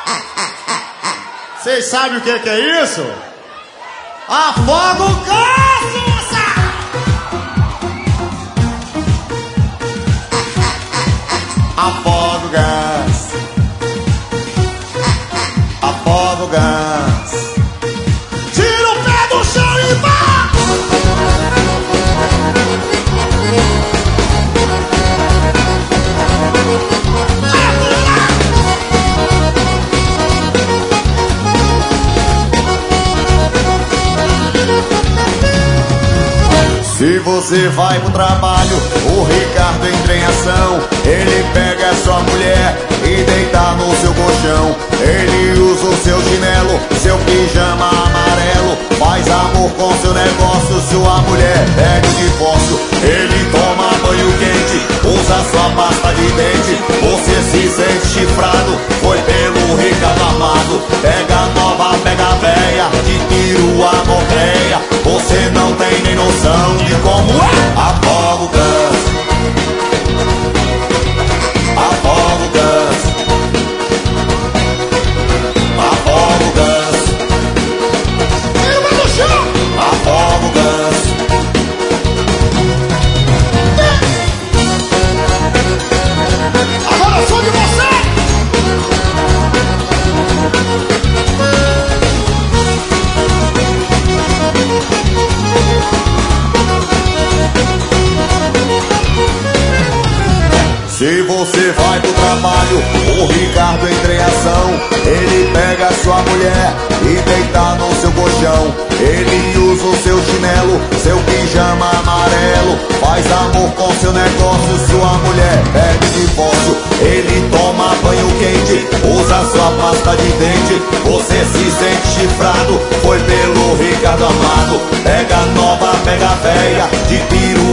Vocês sabem o que é isso? Afoga o gás, moça! Afoga o gás. Afoga o gás. Tira o pé do chão e vá! Se você vai pro trabalho, o Ricardo entra em ação. Ele pega a sua mulher e deita no seu colchão. Ele usa o seu chinelo, seu pijama amarelo. Faz amor com seu negócio, sua mulher pede o divórcio. Ele toma banho quente, usa sua pasta de dente. Você se sente chifrado, foi pelo Ricardo Amado. Pega a nova, pega a véia, de tiro a morreia. Você não tem nem noção de como é. Afoga o gás. Afoga o gás. Afoga o gás. Tira no chão. Afoga o gás. Agora eu sou de você. Se você vai pro trabalho, o Ricardo entra em ação. Ele pega a sua mulher e deita no seu colchão. Ele usa o seu chinelo, seu pijama amarelo. Faz amor com seu negócio, sua mulher pede divórcio. Ele toma banho quente, usa sua pasta de dente. Você se sente chifrado, foi pelo Ricardo Amado. Pega a nova, pega a véia, de tiro